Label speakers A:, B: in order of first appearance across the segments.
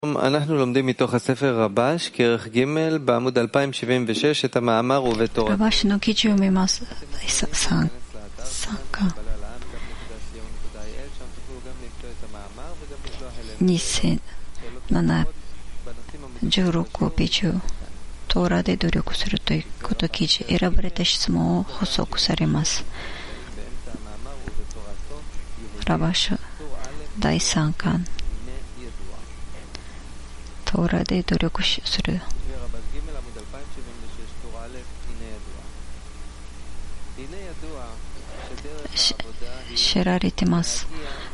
A: אנחנו לומדים מתוך הספר רבש, כרך ג' בעמוד 2076 את המאמר ובתורה.
B: ラバシの記事を見ます。3巻。2016ページをトーラで努力するということ記事、選ばれた質問を補足されます。ラバシ第3巻。トーラで努力する。知られてます。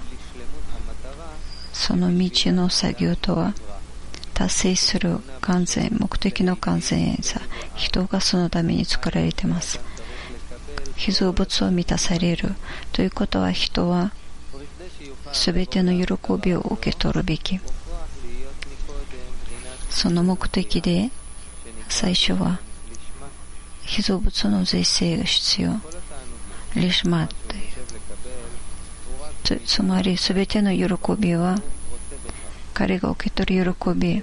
B: その道の作業とは、達成する完全、目的の完全さ、人がそのために作られています。被造物を満たされるということは、人はすべての喜びを受け取るべき。その目的で最初は被造物の是正が必要。リシマという、つまりすべての喜びは彼が受け取る喜び、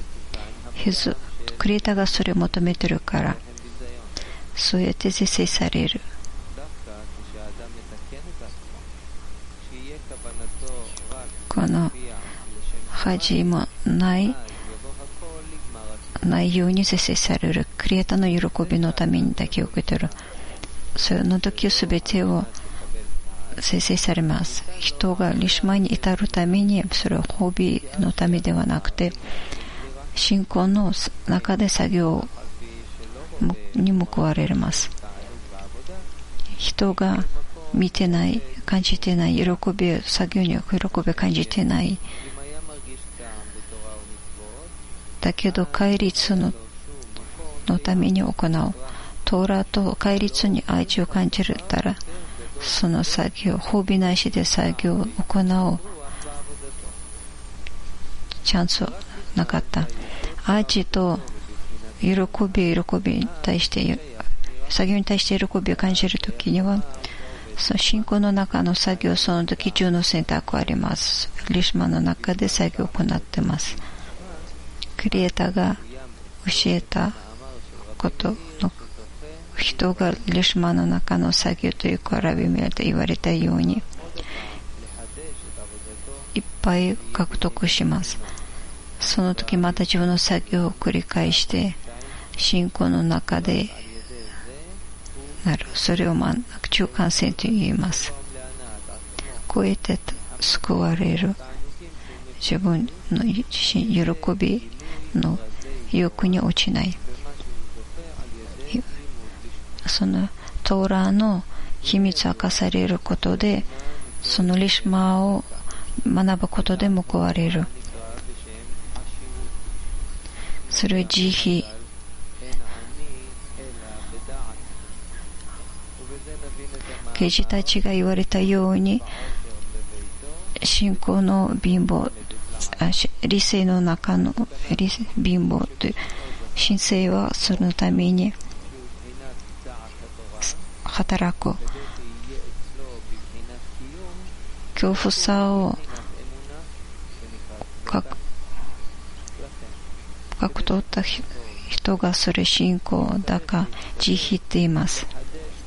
B: クリエイターがそれを求めているから、そうやって是正される。この恥もないように是正される。クリエイターの喜びのためにだけ受け取る。その時すべてを生成されます。人がリシマに至るために、それは褒美のためではなくて、信仰の中で作業に報われます。人が見てない、感じてない喜び、作業に喜びを感じてない。だけど戒律のために行う。トーラと戒律に愛知を感じたら、その作業、褒美なしで作業を行うチャンスはなかった。愛と喜びに対して、作業に対して喜びを感じるときには、その信仰の中の作業、その時中の選択があります。リシマの中で作業を行っています。クリエイターが教えたことの人がリシマの中の作業というか、ラビミラと言われたようにいっぱい獲得します。その時また自分の作業を繰り返して信仰の中でなる。それを中間線と言います。こうやって救われる。自分の喜びの欲に落ちない。そのトーラの秘密を明かされることで、そのリシマを学ぶことで報われる。それを慈悲、刑事たちが言われたように、信仰の貧乏、理性の中の貧乏という神聖はそのために働く。恐怖さを獲得った人がそれ信仰だか慈悲って言います。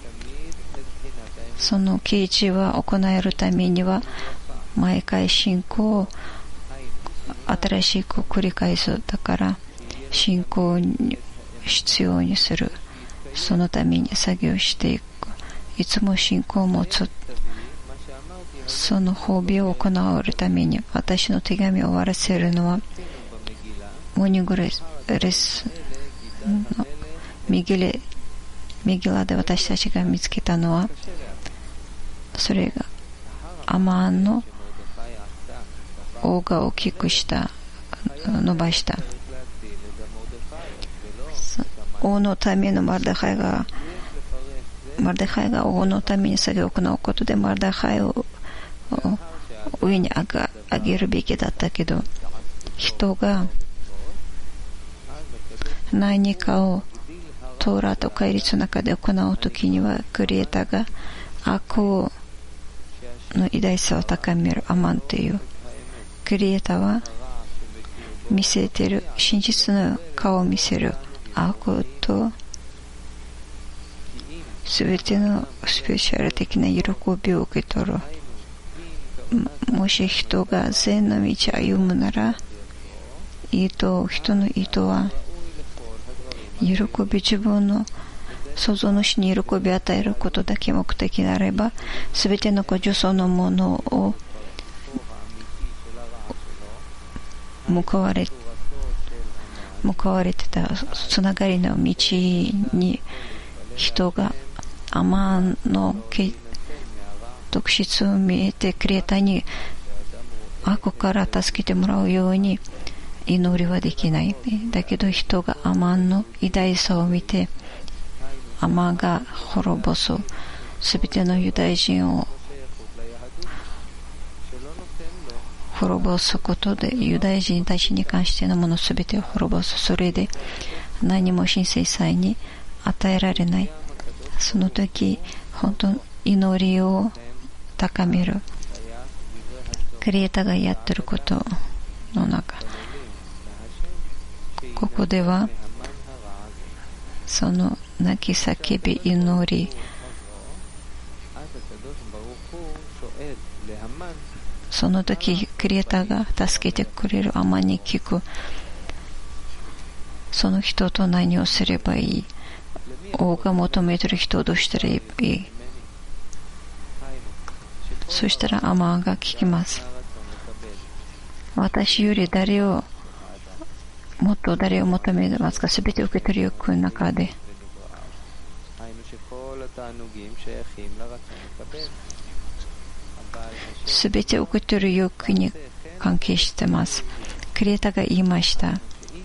B: その啓示は行えるためには毎回信仰を新しく繰り返す。だから信仰を必要にする。そのために作業していく。いつも信仰を持つ。その褒美を行うために、私の手紙を終わらせるのはモーニングレスのミギラで私たちが見つけたのは、それがアマンの王が大きくした伸ばした。王のためのマルデハイが王のために作業を行うことで、マルデハイを上に上げるべきだったけど、人が何かをトーラと戒律の中で行うときには、クリエイターが悪の偉大さを高める。アマンというクリエイターは見せている真実の顔を見せる悪とすべてのスペシャル的な喜びを受け取る。もし人が善の道を歩むなら、人の意図は喜び、自分の創造主に喜びを与えることだけ目的なれば、すべての助走のものを向かわれてたつながりの道に人がアマンの特質を見えてクリエイターに悪から助けてもらうように祈りはできない。だけど人がアマンの偉大さを見て、アマンが滅ぼすすべてのユダヤ人を滅ぼすことで、ユダヤ人たちに関してのものすべてを滅ぼす。それで何も神聖祭に与えられない。その時本当に祈りを高めるクリエイターがやってることの中、ここではその泣き叫び祈り、その時クリエイターが助けてくれるアマンに聞く。その人と何をすればいい、王が求めている人をどうしたらいい。そしたらアマンが聞きます。私よりもっと誰を求めてますか。すべて受け取る欲の中で、すべて受け取る欲に関係しています。クリエイターが言いました。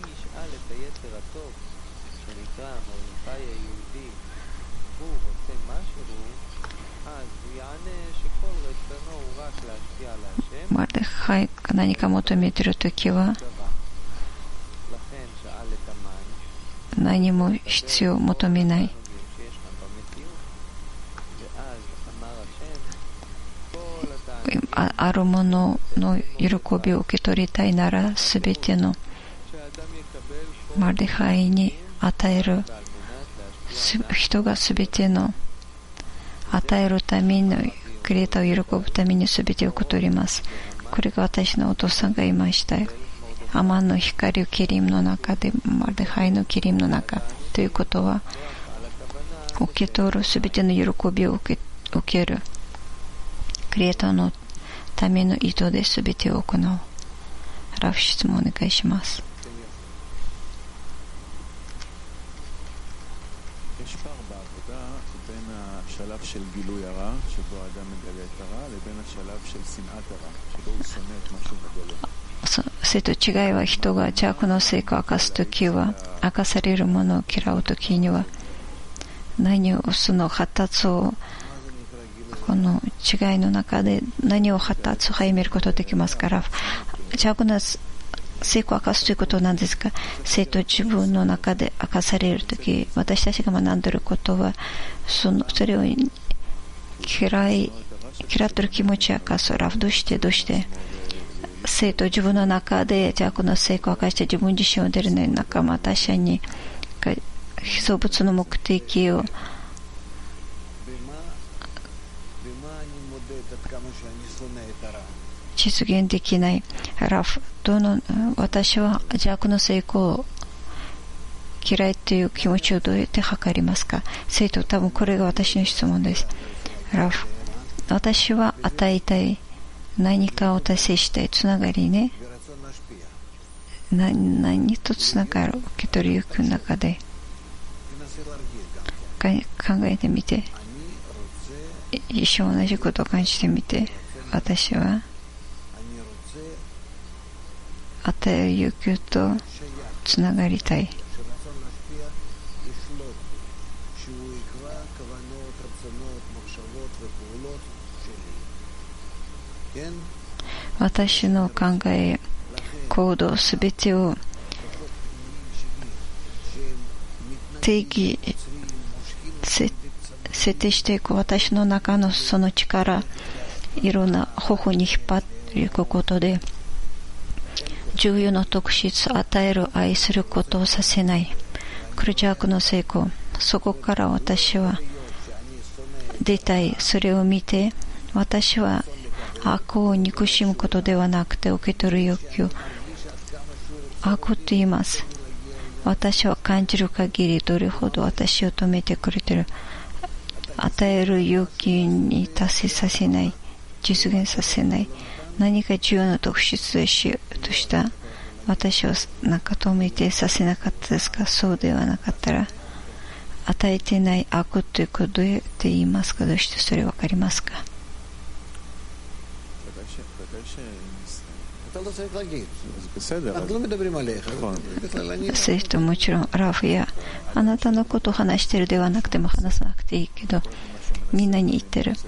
B: モルデカイが何か求めているときは何も必要を求めない。あるものの喜びを受け取りたいなら、すべてのモルデカイに与える、人がすべての与えるために、クリエイターを喜ぶためにすべてを受け取ります。これが私のお父さんが言いました。アマンの光をキリムの中で、モルデカイのキリムの中ということは、受け取るすべての喜びを受けるクリエイターのための意図で全てを行う。ラフ質問お願いします。それと違いは、人が邪悪の成果を明かすときは、明かされるものを嫌うときには、何をその発達を、この違いの中で何を発達を始めることができますから、邪悪な成功を明かすということなんですが、生と自分の中で明かされるとき、私たちが学んでいることは、それを嫌っている気持ちを明かす。どうして生と自分の中で邪悪な成功を明かして自分自身を出るのに、仲間他者に被造物の目的を実現できない。私は邪悪の成功を嫌いという気持ちをどうやって測りますか。生徒、多分これが私の質問です。私は与えたい、何かを達成したいつながりね。何とつながる受け取り欲の中で考えてみて、一緒同じことを感じてみて、私は与える欲求とつながりたい。私の考え、行動すべてを定義設定していく。私の中のその力、いろんな方法に引っ張っていくことで、 重要な特質、与える、愛することをさせない。クルジャークの成功。そこから私は出たい。それを見て、私は悪を憎しむことではなくて受け取る欲求。悪と言います。私は感じる限りどれほど私を止めてくれている。与える欲求に達成させない。実現させない。何か重要な特質とした私を止めてさせなかったですか。そうではなかったら与えてない悪ということで言いますか。どうしてそれわかりますか。そういう人もちろんラフやあなたのことを話してるではなくても話さなくていいけどみんなに言ってる。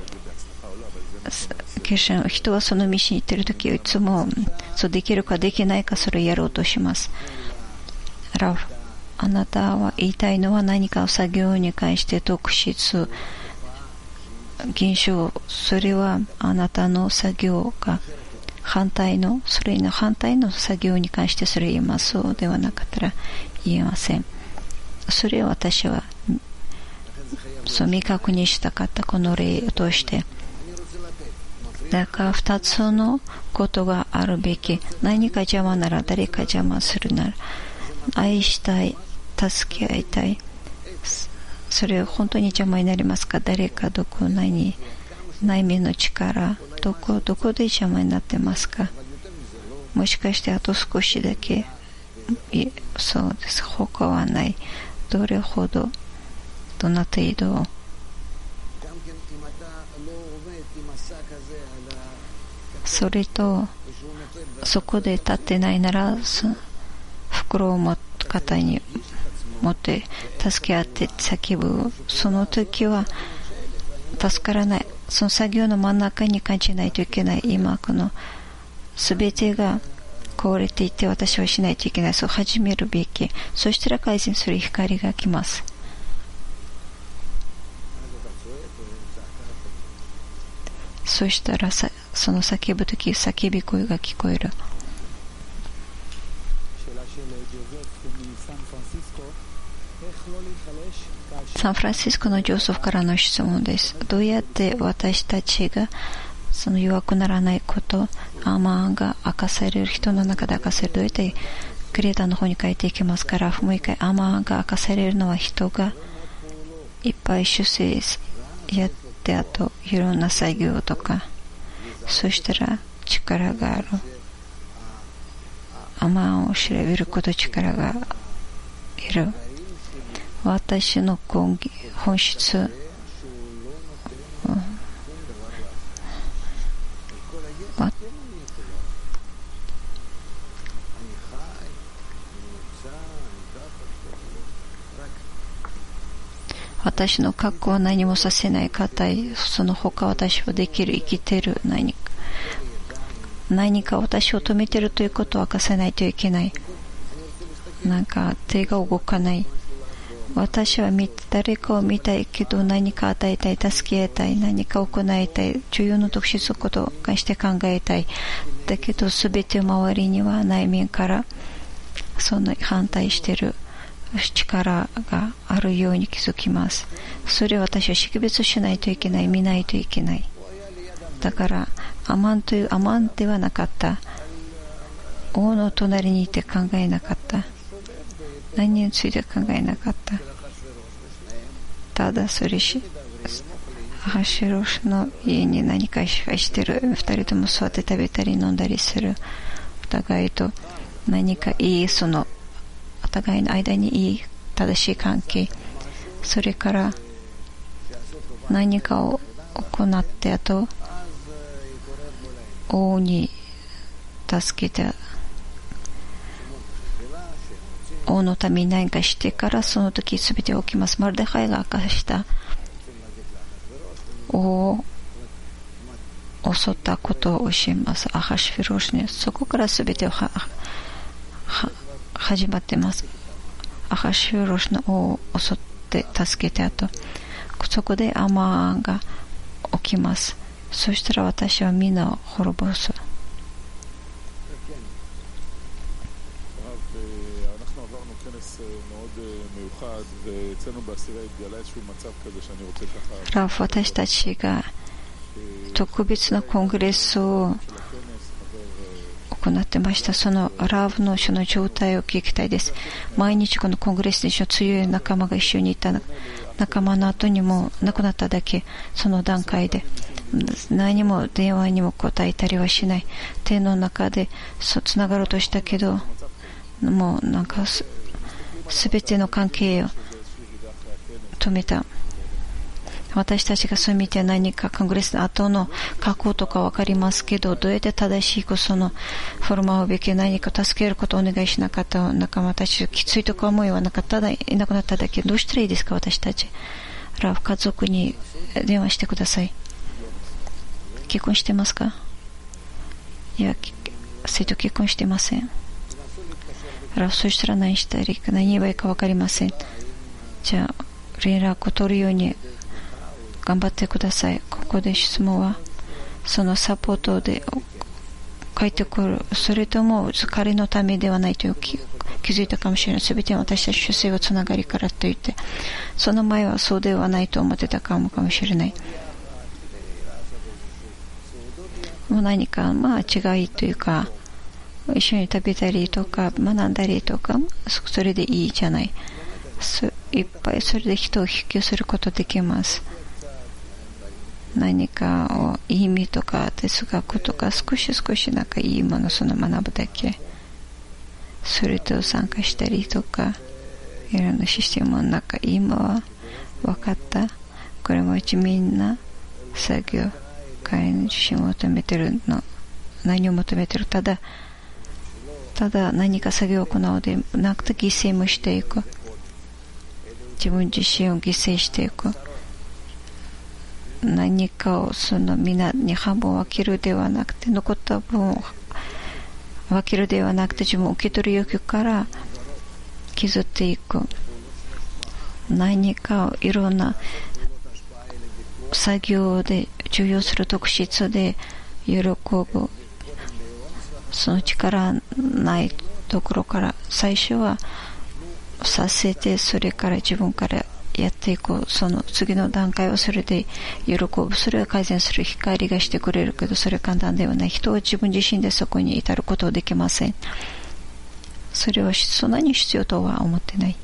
B: 人はその道に行っているときいつもそうできるかできないかそれをやろうとします。ラフ、あなたは言いたいのは何か作業に関して特質現象、それはあなたの作業がそれの反対の作業に関してそれを言います。そうではなかったら言えません。それを私はそう明確にしたかった。この例を通してだから2つのことがあるべき。何か邪魔なら誰か邪魔するなら愛したい、助け合いたい。それ本当に邪魔になりますか。誰かどこ内面の力どこで邪魔になってますか。もしかしてあと少しだけそうです。他はない。どれほどどんな程度それとそこで立ってないなら袋を肩に持って助け合って叫ぶ。その時は助からない。その作業の真ん中に感じないといけない。今この全てが壊れていて私はしないといけない。そう始めるべき。そしたら改善する光が来ます。そしたらその叫ぶとき叫び声が聞こえる。サンフランシスコのジョーソフからの質問です。どうやって私たちがその弱くならないこと、アーマーが明かされる、人の中で明かされる、どうやってクリエイターの方に書いていきますから、もう一回アーマーが明かされるのは人がいっぱい修正やってあといろんな作業とか、そしたら力がある。アーマーを調べること力がいる。私の本質、私の過去は何もさせない方へ、その他私はできる、生きてる、何か私を止めてるということを明かさないといけない。なんか手が動かない。私は誰かを見たいけど何か与えたい、助け合いたい、何か行いたい、重要な特質のことを関して考えたい。だけど全て周りには内面からその反対している力があるように気づきます。それを私は識別しないといけない、見ないといけない。だからアマンではなかった。王の隣にいて考えなかった。何について考えなかった。ただそれアハシュロシの家に何かしてる。二人とも座って食べたり飲んだりする。お互いと何かいい、そのお互いの間にいい正しい関係。それから何かを行ってあと王に助けて王のために何かしてからその時全て起きます。マルデカイが明かした王を襲ったことを教えます。アハシュフィロシにそこから全てを始まってます。アハシュフィロシの王を襲って助けてあとそこでアマーが起きます。そしたら私は皆を滅ぼす。 ラフ、私たちが特別なコングレスを行ってました。そのラブの書の状態を聞きたいです。毎日このコングレスで強い仲間が一緒にいた仲間の後にも亡くなっただけ、その段階で何も電話にも答えたりはしない。手の中でつながろうとしたけど、もうなんかすべての関係を止めた。私たちがそう見て何かコングレスの後の過去とか分かりますけど、どうやって正しくそのフォルマをべき何か助けることをお願いしなかった仲間たち、きついとか思いはなかっただいなくなっただけ、どうしたらいいですか。私たちラフ家族に電話してください。結婚してますか。いや、生徒結婚してません。ラフ、そしたら何したらいいか、何言えばいいか分かりません。じゃあ連絡を取るように頑張ってください。ここで質問はそのサポートで書いてくる、それとも彼のためではないという気づいたかもしれない。すべて私たち主性はつながりからと言って、その前はそうではないと思ってたかもしれない。もう何か違いというか、一緒に食べたりとか学んだりとか、それでいいじゃない。いっぱいそれで人を引き寄せることできます。何かを意味とか哲学とか少しなんかいいものその学ぶだけ、それと参加したりとか、いろんなシステムの中、今は分かった。これも地味な作業、彼の自身を求めてるの、何を求めてる、ただ何か作業を行うでなくて犠牲もしていく、自分自身を犠牲していく、何かをその皆に半分分けるではなくて、残った分を分けるではなくて、自分を受け取る欲求から削っていく。何かをいろんな作業で重要する特質で喜ぶ、その力ないところから最初はさせて、それから自分からやっていく。その次の段階をそれで喜ぶ。それは改善する光がしてくれるけど、それは簡単ではない。人は自分自身でそこに至ることはできません。それはそんなに必要とは思ってない。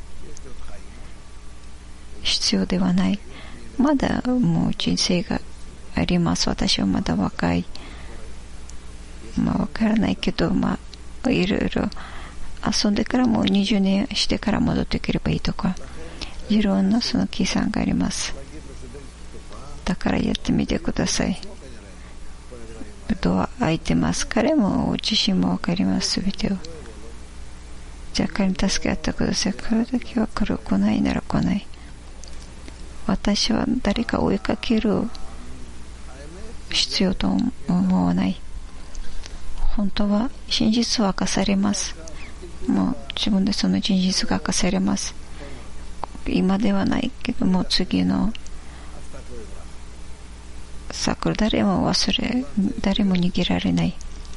B: 必要ではない。まだもう人生があります。私はまだ若い。わからないけど、いろいろ遊んでからもう20年してから戻ってくればいいとか、いろんなその計算があります。だからやってみてください。ドア開いてます。彼も自身も分かります。すべてを。じゃあ彼に助け合ってください。彼だけは来ないなら来ない。私は誰か追いかける必要と思わない。本当は真実は明かされます。もう自分でその真実が明かされます。今ではないけども、次のサークル、誰も逃げられない。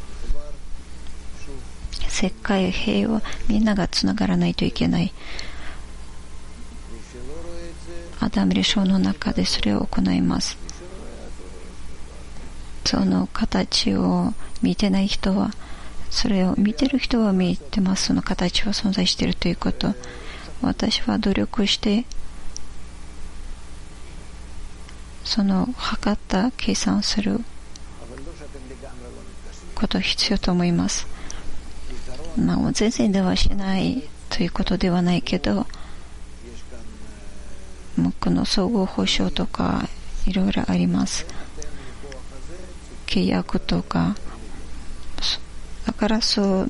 B: 世界平和、みんながつながらないといけない。アダムレショーの中でそれを行います。その形を見てない人は、それを見てる人は見てます。その形は存在しているということ。私は努力してその測った計算をすること必要と思います。もう全然ではしないということではないけど、もうこの総合保証とかいろいろあります。契約とか、だからそ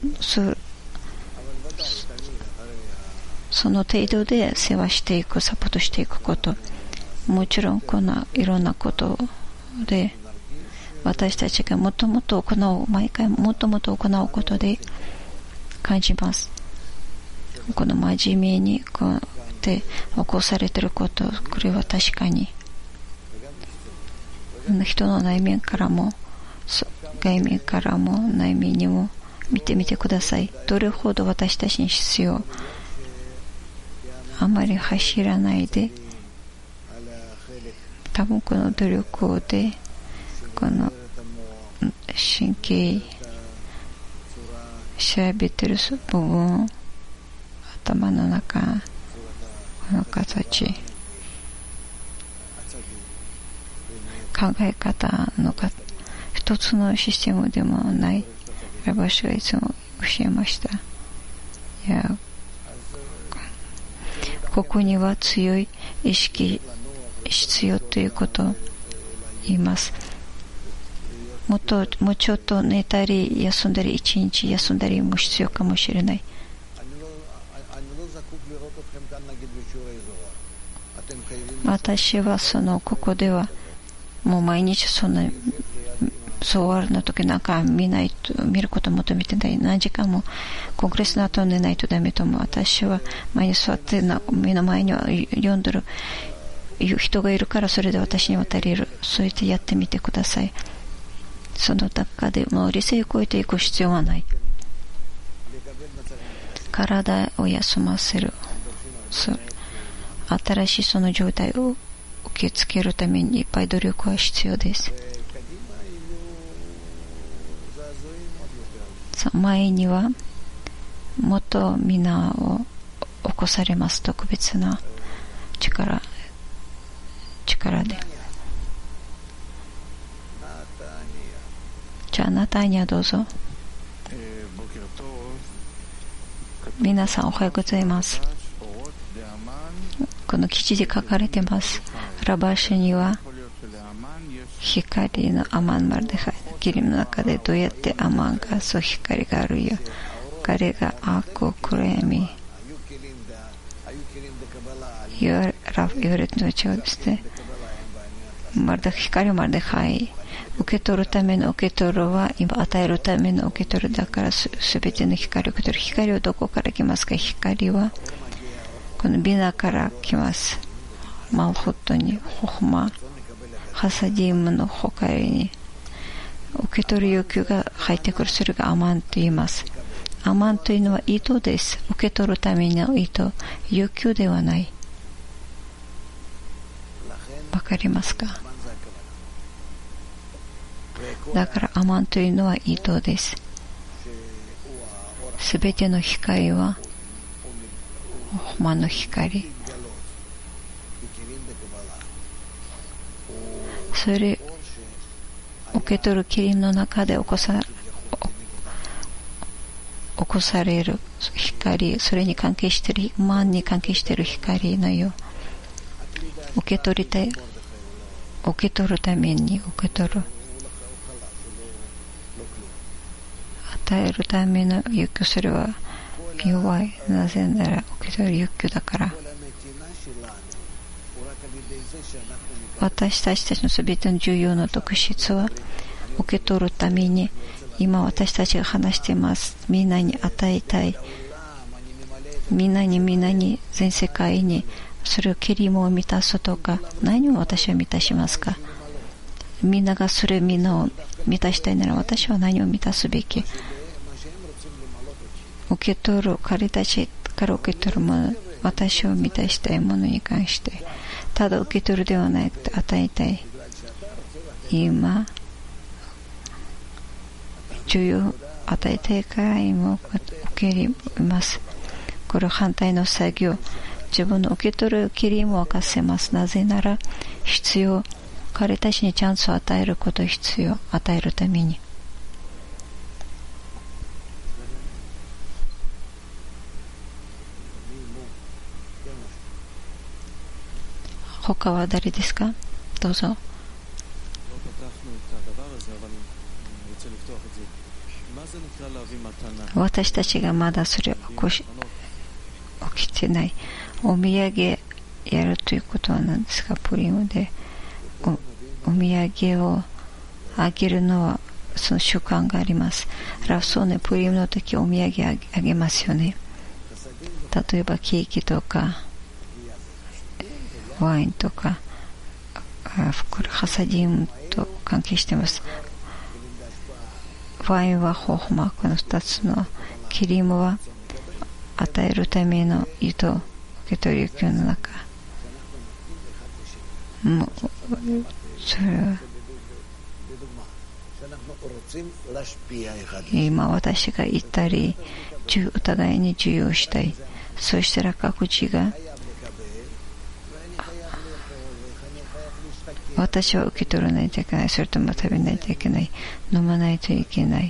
B: の程度で世話していく、サポートしていくこと、もちろんこのいろんなことで私たちがもっともっと行う、毎回もっともっと行うことで感じます。この真面目にこうやって起こされていること、これは確かに人の内面からも外面からも内面にも見てみてください。どれほど私たちに必要。 あまり走らないで、多分この努力でこの神経調べてる部分、頭の中この形、考え方の一つのシステムでもない。ラバシがいつも教えました。いや、ここには強い意識必要ということを言います。もうちょっと寝たり休んだり、一日休んだりも必要かもしれない。私はここではもう毎日そんなゾワールの時なんか見ることを求めてない。何時間もコングレスの後寝ないとダメと思う。私は前に座って目の前には読んでる人がいるから、それで私に渡れる。そうやってやってみてください。その中でもう理性を超えていく必要はない。体を休ませる、新しいその状態を受け付けるためにいっぱい努力は必要です。前にはもっと皆を起こされます。特別な力で。じゃあナタニアどうぞ。皆さんおはようございます。この記事で書かれてます。ラバシには光のアマンマルデハイの霧の中でどうやってアマンがそう光があるよ。彼が悪を暗闇言われての違うですね。光をマルデハイ受け取るための受け取るは今与えるための受け取るだから、すべての光を受け取る。光はどこから来ますか。光はこのビナから来ます。マルホットにホフマハサディムの光に受け取る欲求が入ってくる。それがアマンと言います。アマンというのは意図です。受け取るための意図、欲求ではない。わかりますか。だからアマンというのは意図です。すべての光はホマの光、それ受け取るキリンの中で起こされる光、それに関係しているマンに関係している光のよう、受け取るために受け取る、与えるための欲求、それは弱い。なぜなら受け取る欲求だから。私たちのすべての重要な特質は受け取るために、今私たちが話しています。みんなに与えたい。みんなに全世界にそれをキリムを満たすとか、何を私は満たしますか。みんながみんなを満たしたいなら私は何を満たすべき。受け取る、彼たちから受け取るもの、私を満たしたいものに関してただ受け取るではなくて与えたい。今重要与えたいから今受け入れます。これ反対の作業、自分の受け取るキリも明かせます。なぜなら必要、彼たちにチャンスを与えること必要、与えるために。他は誰ですか。どうぞ。私たちがまだそれを起きてない。お土産やるということは何ですか。プリムでお土産をあげるのはその習慣があります。ラフソーネプリムの時お土産あげますよね。例えばケーキとかワインとか、これハサディウムと関係しています。ワインはホホマ、この2つのキリムは与えるための意図受け取り行の中、もうそれは今私が言ったりお互いに授与したい。そしたら各自が私は受け取らないといけない、それとも食べないといけない、飲まないといけない。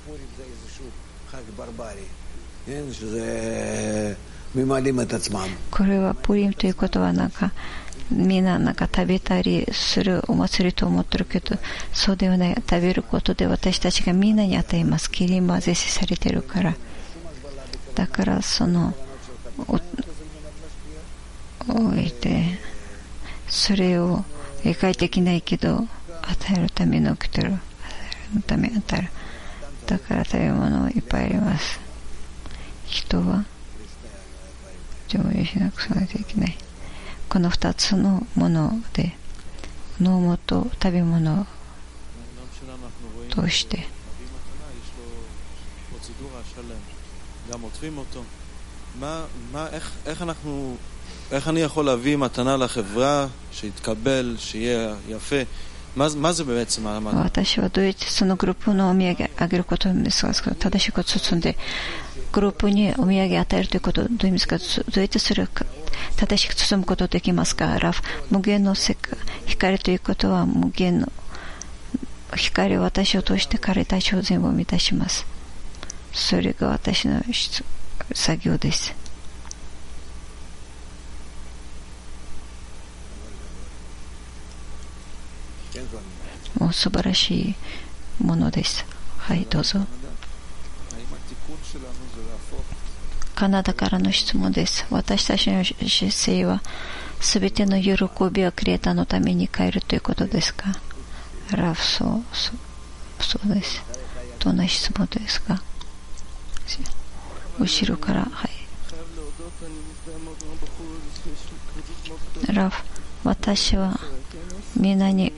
B: これはプリムということはみんな食べたりするお祭りと思ってるけど、そうではない。食べることで私たちがみんなに与えます。キリンは是正されているから。だから置いてそれを理解できないけど与えるための受け取る、与えるために与える。だから食べ物いっぱいあります。人は上映しなくさないといけない。この2つのもので飲むと食べ物を通して
C: איך אני יכול להביא מתנה לחברה שיתקבל, שיהיה יפה? מה זה בעצם?
B: 私はどうやってそのグループのお土産あげることですか？正しく包んでグループにお土産与えるということどういう意味ですか？どうやってそれを正しく包むことできますか？無限の世界、光ということは無限の光を私を通して彼たちを全部満たします。それが私の作業です。もう素晴らしいものです。はい、どうぞ。カナダからの質問です。私たちの姿勢はすべての喜びをクリエイターのために変えるということですか？そうです。どんな質問ですか？後ろから、はい。私はみんなに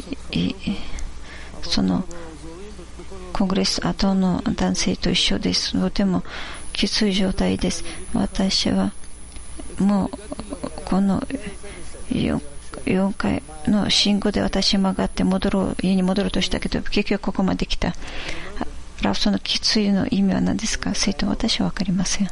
B: そのコングレス後の男性と一緒です。とてもきつい状態です。私はもうこの4回の信号で私曲がって家に戻ろうとしたけど結局ここまで来た。そのきついの意味は何ですか？生徒は私は分かりません。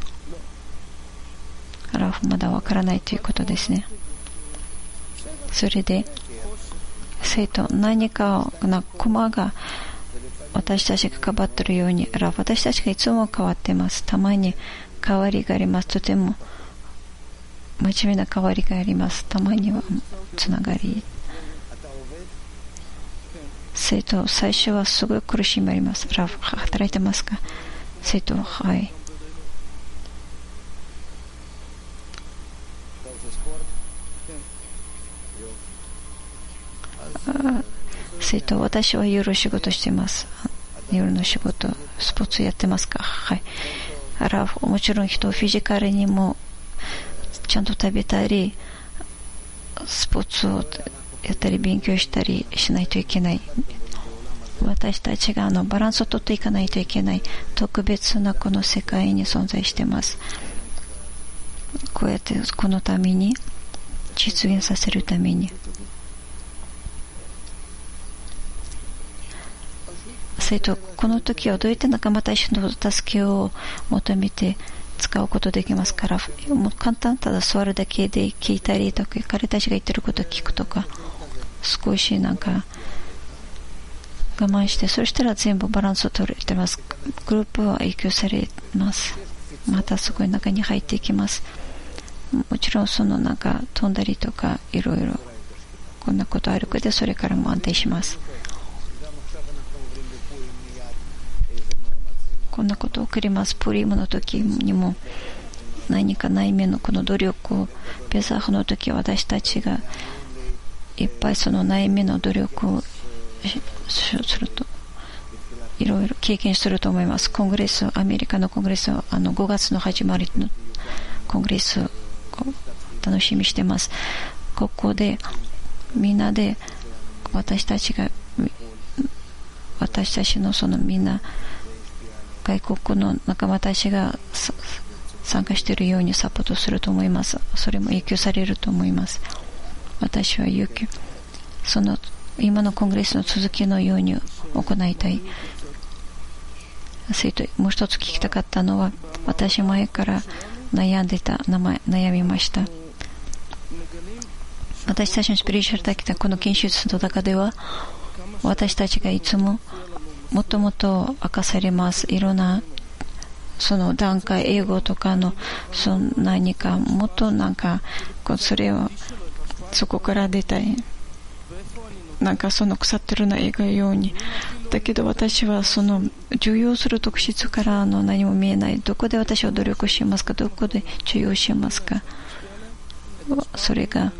B: まだ分からないということですね。それで生徒何かコマが私たちがかばっているように私たちがいつも変わっています。たまに変わりがあります。とても真面目な変わりがあります。たまにはつながり。生徒最初はすごい苦しみあります。働いてますか？生徒ははい。生徒私は夜仕事してます。夜の仕事スポーツやってますか？はい。もちろんフィジカルにもちゃんと食べたりスポーツをやったり勉強したりしないといけない。私たちがバランスをとっていかないといけない特別なこの世界に存在しています。こうやってこのために実現させるために生徒この時はどうやって仲間たちの助けを求めて使うことできますから、もう簡単、ただ座るだけで聞いたりとか彼たちが言ってることを聞くとか少し我慢して、そしたら全部バランスを取れてます。グループは影響されます。またすごい中に入っていきます。もちろん飛んだりとかいろいろこんなことあるけどそれからも安定します。こんなことを送ります。プリムの時にも何か内面のこの努力をペサフの時私たちがいっぱいその内面の努力をするといろいろ経験すると思います。アメリカのコングレス5月の始まりのコングレスを楽しみにしてます。ここでみんなで私たちのそのみんな外国の仲間たちが参加しているようにサポートすると思います。それも影響されると思います。私は有給、その今のコングレスの続きのように行いたい。もう一つ聞きたかったのは、私前から悩みました。私たちのスピリチュアル的なこの研修室の中では、私たちがいつももっともっと明かされます。いろんなその段階、英語とかの何かもっとそれをそこから出たい。その腐ってるな映画ように。だけど私はその重要する特質から何も見えない。どこで私は努力しますか、どこで重要しますか。それが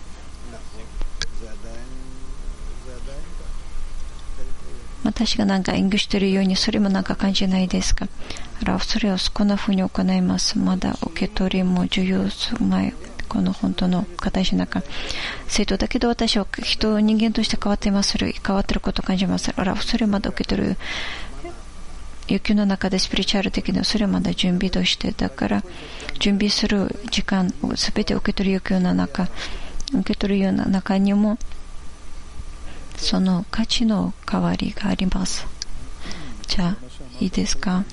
B: 私が演技しているように、それも感じないですか。それをこんな風に行います。まだ受け取りも重要する前、この本当の形の中、生徒だけど私は人間として変わっています。変わっていることを感じます。それをまだ受け取る雪の中でスピリチュアル的な、それはまだ準備として、だから準備する時間をすべて受け取る雪の中、受け取るような中にもその価値の変わりがあります。じゃあいいですか。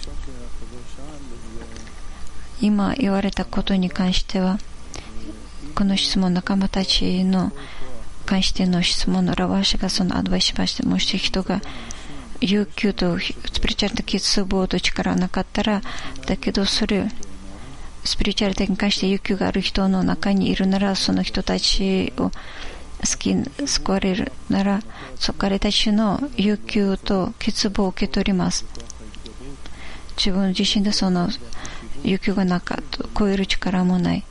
B: 今言われたことに関しては、この質問、仲間たちの関しての質問の私がそのアドバイスしまして、もし人が有給とスピリチュアル的欠乏と力がなかったら、だけどそれスピリチュアル的に関して有給がある人の中にいるなら、その人たちを救われるなら、彼たちの有給と欠乏を受け取ります。自分自身でその有給がなかった超える力もない、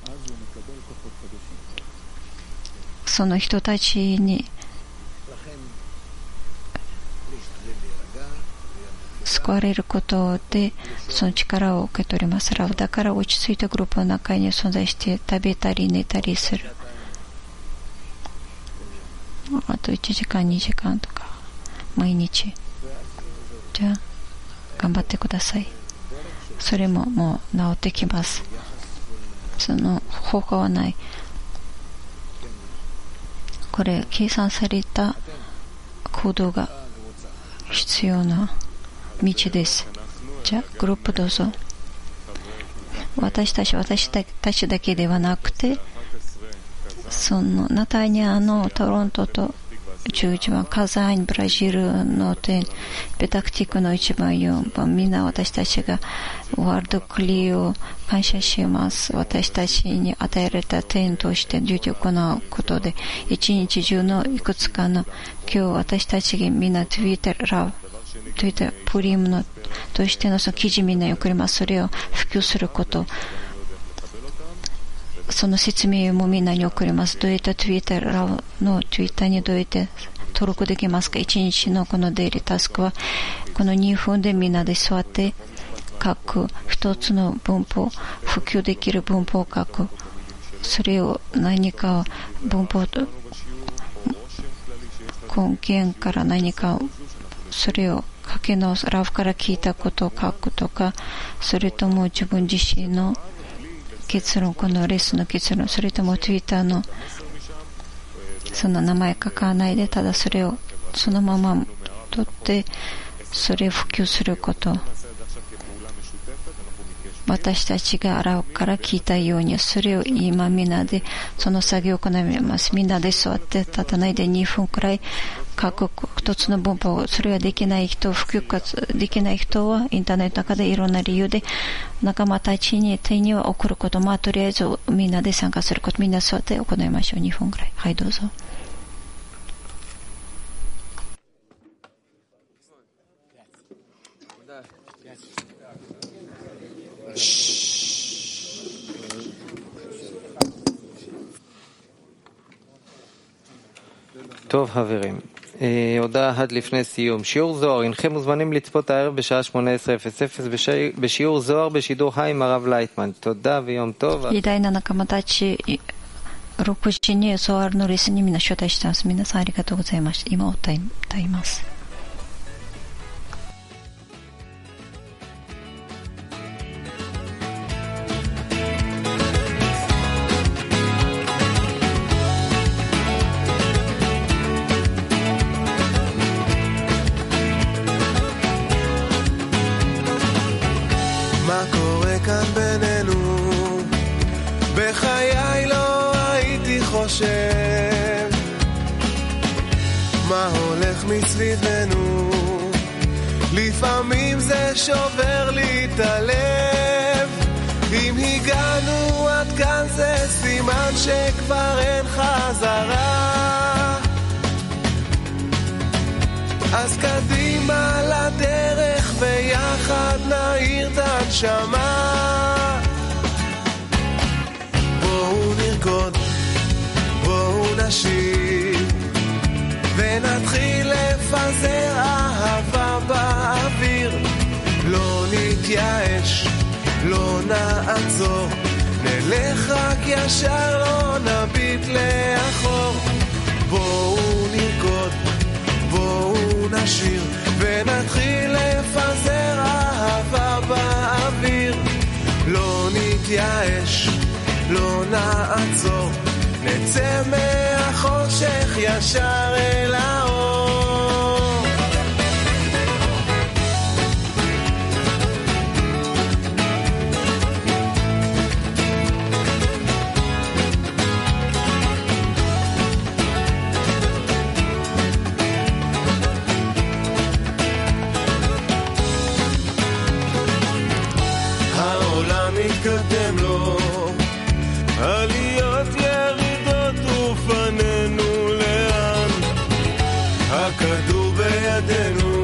B: その人たちに救われることでその力を受け取ります。だから落ち着いたグループの中に存在して、食べたり寝たりする。あと1時間2時間とか毎日、じゃあ頑張ってください。それももう治ってきます。その方法はない。これ計算された行動が必要な道です。じゃあグループどうぞ。私たちだけではなくて、そのナタニアのトロントと11番、カザーン、ブラジルの点、ペタクティックの1番、4番、みんな私たちがワールドクリーを感謝します。私たちに与えられた点としてデューティを行うことで、一日中のいくつかの、今日私たちがみんなツイッタープリムのとしてのその記事みんなに送ります。それを普及すること、その説明もみんなに送ります。どういったツイッターにどうやって登録できますか。1日のこのデイリータスクはこの2分でみんなで座って各一つの文法、普及できる文法を書く。それを何か文法と根源から何かそれを書き直す。ラフから聞いたことを書くとか、それとも自分自身の結論、このレッスンの結論、それとも Twitter のその名前書かないで、ただそれをそのまま取ってそれを普及すること。私たちが洗うから聞いたように、それを今みんなでその作業を行います。みんなで座って立たないで2分くらい各一つの文法を、それができない人、普及活できない人はインターネットの中でいろんな理由で仲間たちに手には送ること、とりあえずみんなで参加すること、みんな座って行いましょう。2分くらい。はい、どうぞ。
A: טוב חברים, הודעה עד לפני סיום. שיעור זוהר, הנכם מוזמנים לצפות הערב בשעה 18:00 בשיעור זוהר בשידור חי עם הרב לייטמן. תודה ויום טוב.
B: 偉大な仲間たち、6時にゾアールのレッスンにみんな招待してます。皆さんありがとうございました。今歌います。
D: חושב מה הולך מסביבנו, לפעמים זה שובר לי את הלב. אם הגענו עד כאן זה סימן שכבר אין חזרה, אז קדימה לדרך ויחד נעיר את הנשמה. בואו נרקוד, בואו נשיר ונתחיל לפזר אהבה באוויר. לא נתייאש, לא נעצור, נלך רק ישר, לא נביט לאחור. בואו נרקוד, בואו נשיר ונתחיל לפזר אהבה באוויר. לא נתייאש, לא נעצור, נצא מהחושך ישר אל האור. העולם מתקדם לו, עליות ירידות ופנינו לאן, הכדור בידינו,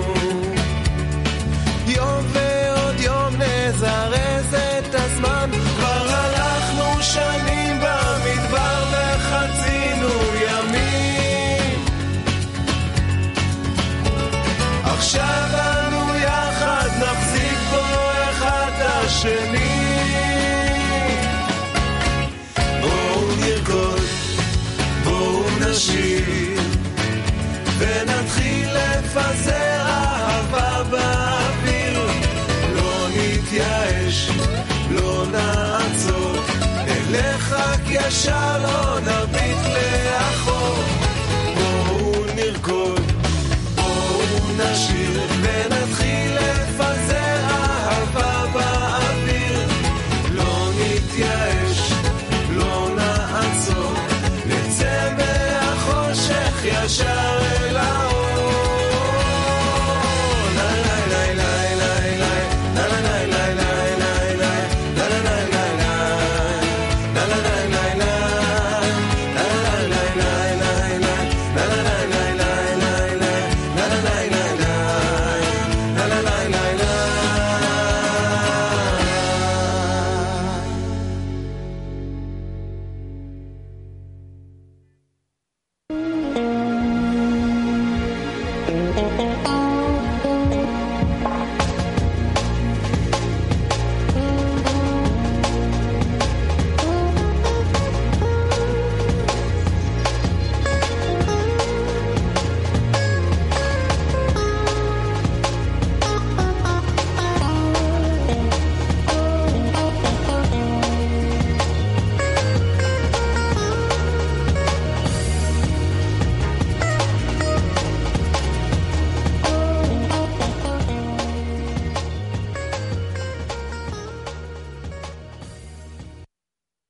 D: יום ועוד יום נזרז את הזמן. כבר הלכנו שנים במדבר וחצינו ימים, עכשיו אנו יחד נחזיק בו אחד השני. נשיר ונתחיל לפזר אהבה באוויר. לא נתייאש, לא נעצור, נלך רק ישר, לא נביט לאחור. בואו נרקוד, בואו נשיר ונתחיל לפזר אהבה באוויר. לא נתייאש, לא נעצור, נצא מהחושך ישר